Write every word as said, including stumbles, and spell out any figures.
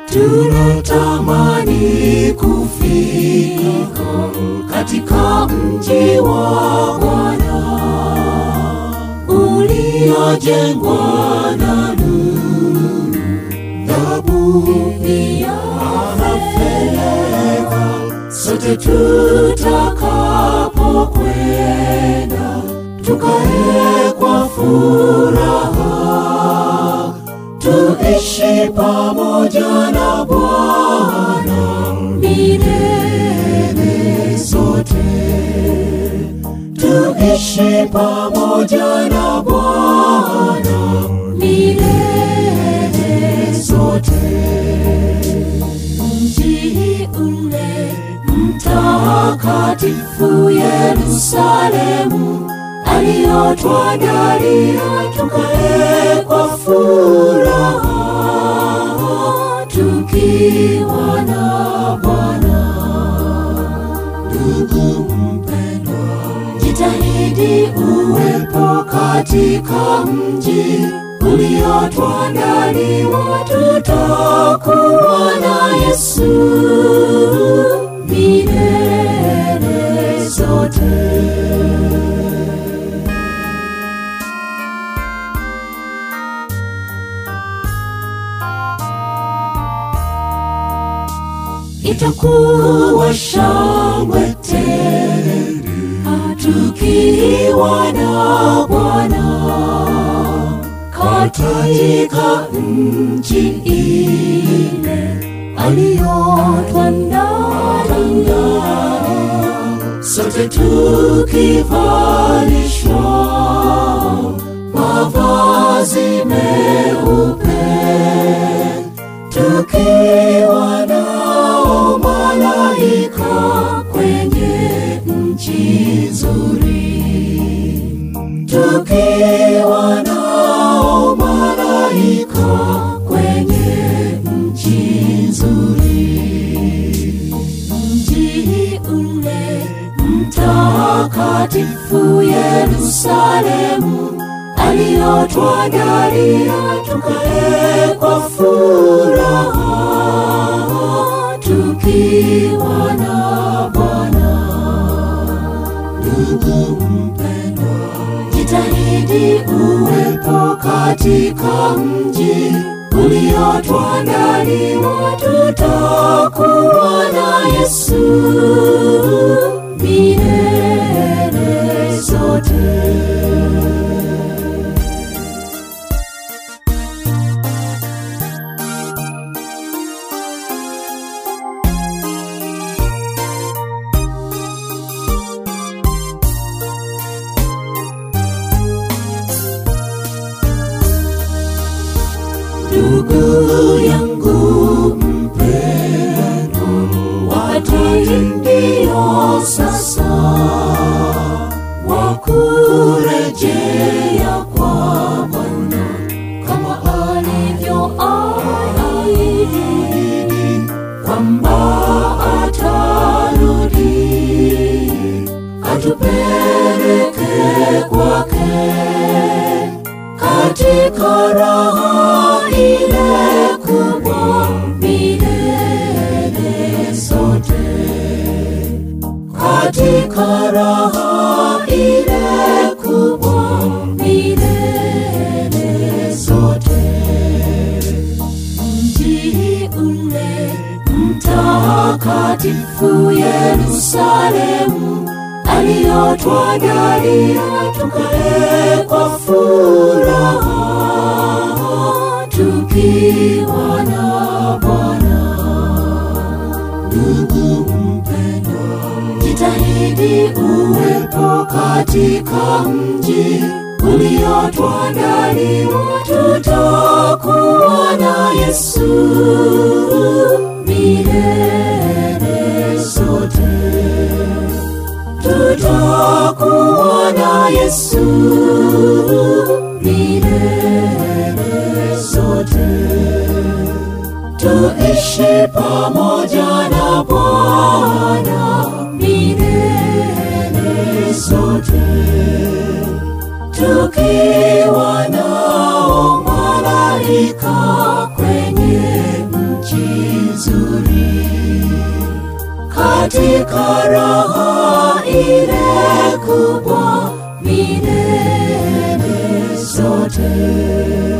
tunatamani kufika katika mji wa Bwana uliojengwa na nuru, dhabihu ya fedha. Sote tutakapokwenda tukae kwa furaha, tuishi pamoja na Bwana milele zote. Tuishi pamoja na Bwana milele zote. Mji ule mtakatifu Yerusalemu aliotuandalia tukae kwa furaha, tukiwa na Bwana. Ndugu mpendwa, jitahidi uwepo katika mji uliotuandaliwa, tutakuwa na Yesu milele zote. Itakuwa shangwe tele tukiwa na Bwana katika nchi ile aliyotuandalia, sote tukivalishwa mavazi meupe, tukiwa nao malaika kwenye nchi nzuri, tukiwa nao malaika kwenye nchi nzuri. Mji ule mtakatifu Yerusalemu aliotuandalia tukae kwa furaha, tukiwa na Bwana. Ndugu mpendwa, jitahidi uwepo katika mji uliotuandaliwa, tutakuwa na Yesu milele zote. Ndugu yangu mpendwa, wakati ndio sasa wa kurejea kwa Bwana, kama alivyoahidi kwamba atarudi atupeleke kwake katika raha ile kubwa milele zote, katika raha ile kubwa milele zote. Mji ule mtakatifu Yerusalemu aliotuandalia tukae kwa furaha, tukiwa na Bwana. Ndugu mpendwa, jitahidi uwepo katika mji uliotuandaliwa, tutakuwa na Yesu milele zote. Tutakuwa na Yesu milele zote. Tuishi pamoja na Bwana milele zote, tukiwa nao malaika kwenye nchi katika raha ile kubwa milele zote.